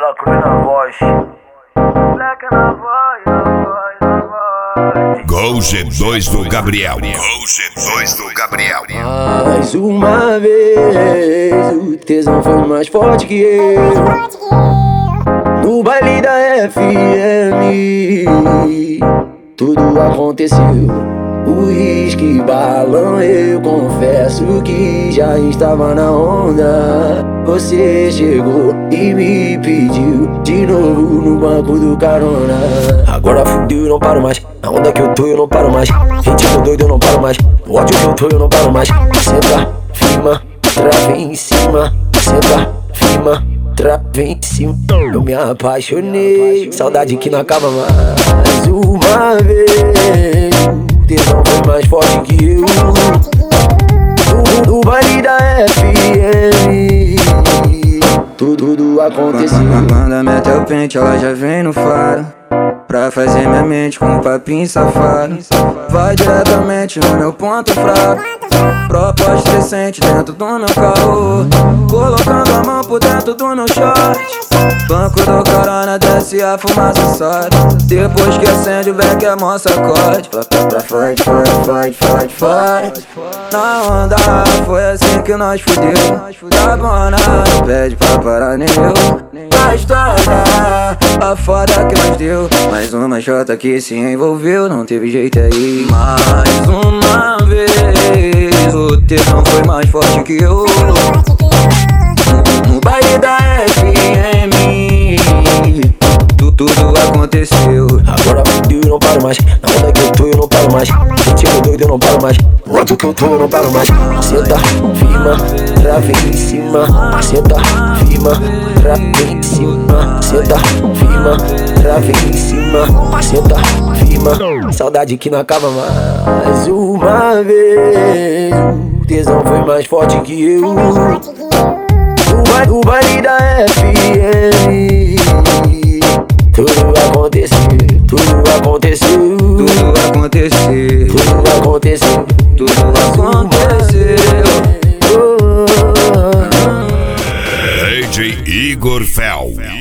Dela Cruz na voz. Black na voz, na voz. Gol G2 do Gabriel. Gol G2 do Gabriel. Mais uma vez, o tesão foi mais forte que eu. No baile da FM, tudo aconteceu. Uísque, balão, eu confesso que já estava na onda. Você chegou e me pediu de novo no banco do carona. Agora fudeu, eu não paro mais. Na onda que eu tô, eu não paro mais. Ritmo doido, eu não paro mais. O ódio que eu tô, eu não paro mais. Senta, firma, trava em cima. Senta, firma, trava em cima. Eu me apaixonei, saudade que não acaba mais. Uma vez, o tesão foi mais forte que eu. No baile da FM, tudo aconteceu. Quando mete o pente, ela já vem no faro pra fazer minha mente com um papinho safado. Vai diretamente no meu ponto fraco. Proposta decente dentro do meu carro, colocando a mão por dentro do meu short. Banco do carona, desce a fumaça sobe. Depois que acende o beck, é mó sacode. Pra forte, forte. Na onda, foi assim que nós fudeu. Tá bona, pede pra parar nem eu. A história, a foda que nós deu. Mais uma jota que se envolveu, não teve jeito aí. Mais uma vez, o tesão foi mais forte que eu. No baile da FM, tudo aconteceu. Agora fudeu, eu não paro mais. Na onda que eu tô, eu não paro mais. Ritmo doido, eu não paro mais. O ódio que eu tô, eu não paro mais. Senta, firma, trava em cima. Senta, firma, trava em cima. Senta, firma, trava em cima. Senta, firma, saudade que não acaba mais. Uma vez, o tesão foi mais forte que eu. O baile da FM, tudo aconteceu. Tudo aconteceu. DJ Igor Fel.